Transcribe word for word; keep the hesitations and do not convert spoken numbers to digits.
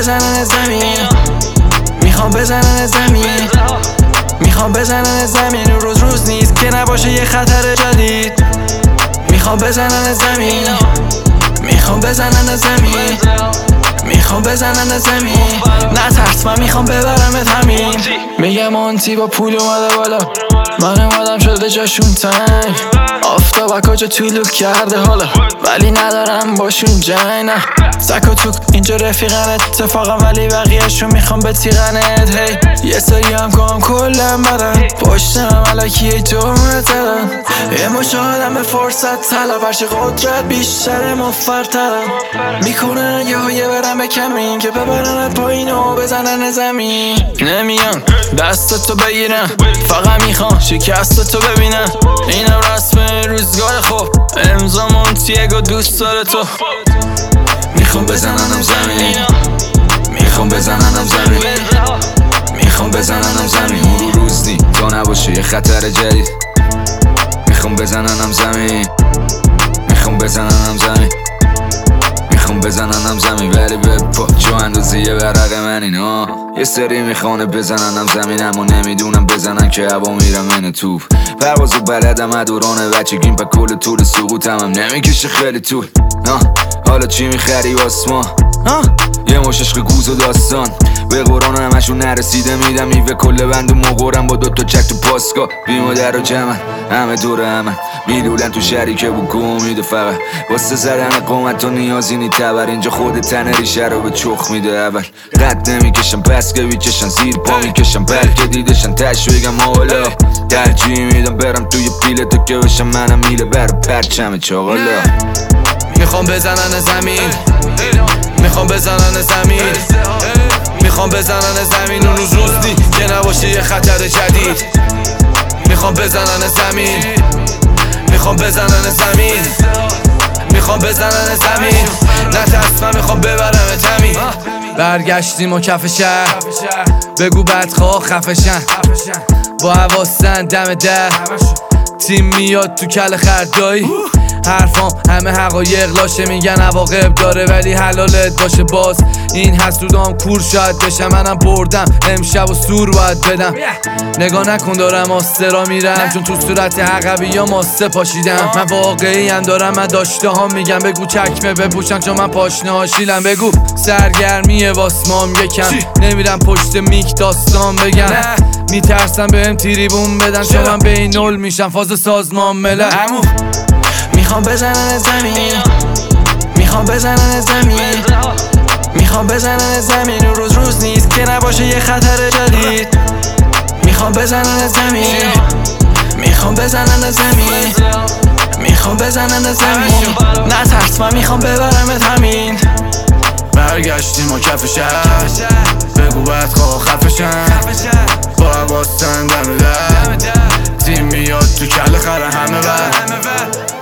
بزنن زمین، میخوام بزنن زمین، میخوام بزنن زمین. روز روز نیست که نباشه یه خطر جدید. میخوام بزنن زمین، میخوام بزنن زمین، میخوام بزنن زمین. نترس من میخوام ببرمت همین. میگه مونتی با پول اومده بالا، من اومدم شده جاشون تنگ. آفتاب کجا طولو کرده حالا، ولی ندارم باشون جنگ. نه زک و توک اینجا رفیقنت اتفاقا، ولی بقیهشون میخوام بتیغنت. هی یه سری هم کام کلم بدن، پشتم علکی جمعه دادن. یه مشاهدم به فرصت طلب، هرچی قدرت بیشتر مفرترم. میکنن یه یه برم به کمین که ببرنت پایین و بزنن زمین. نمیان دستتو بگیرن، فقط میخوام شکستتو ببینن. اینم رسم روزگار خوب، امضا مونتیگو دوست داره تو. میخوام بزننم زمین، میخوام بزننم زمین، میخوام بزننم زمین. رو روز نی تا نباشه یه خطر جدید. میخوام بزننم زمین، میخوام بزننم زمین، میخوام بزننم زمین. ولی به پاچو اندازی یه ورق من اینا. یه سری میخوانه بزننم زمین، اما نمیدونم بزنن که هوا میرم این توپ. پروازو بلدم ادورانه بچگیم، پا کل طول سقوطم هم نمیکشه خیلی طول. حالا چی میخری واسما؟ یه مش عشق گوز و داستان، به قرآن همشون نرسیده میدم میوه کل بند و مقرم با دوتا چک تو پاسکا. بی مادر و جمن همه دور همه میدولن تو شریکه بود که امیده فقط واسه زدن قومت و نیازی نی تبر. اینجا خود تنه ریشه رو به چخ میده اول. قد نمیکشم پس که بیچشن، زیر پا میکشم بلکه دیدشن تش بگم حالا. ترجیح میدم برم توی پیله تا که بشم منم میله بر پرچم چاقالا. میخوام بزنن زمین، میخوام بزنن زمین، میخوام بزنن زمین. اون روز روز دی که نباشه یه خطر جدید. میخوام بزنن زمین، میخوام بزنن زمین، میخوام بزنن زمین. نترس من میخوام ببرم تمین. برگشتیم و کف شهر، بگو بدخواه خفشن، با حواسن دم در. تیم میاد تو کل خردایی، حرفام همه حقایق لاشه، میگن عواقب داره ولی حلالت باشه. باز این حسودام کور شاید بشم، منم بردم امشب و سور باید بدم. نگاه نکن دارم آسترا میرم، چون تو صورت عقبی یا ماسته پاشیدم. من واقعی هم دارم، من داشته ها میگم. بگو چکمه بپوشن چون من پاشنه هاشیلم. بگو سرگرمیه واسمام یکم، نمیرم پشت میک داستان بگم. میترسم بهم تریبون بدن چون من بین نول میشم فاز سازمان ملل. میخوام بزنن زمین، میخوام بزنن زمین، میخوام بزنن زمین. روز روز نیست که نباشه یه خطر جدید. میخوام بزنن زمین، میخوام بزنن زمین، میخوام بزنن زمین. نترس من میخوام ببرمت همین. برگشتیم و کف شهر، بگو بدخواه خفشن، با حواسن دم در. تیم میاد تو کل خره همه بر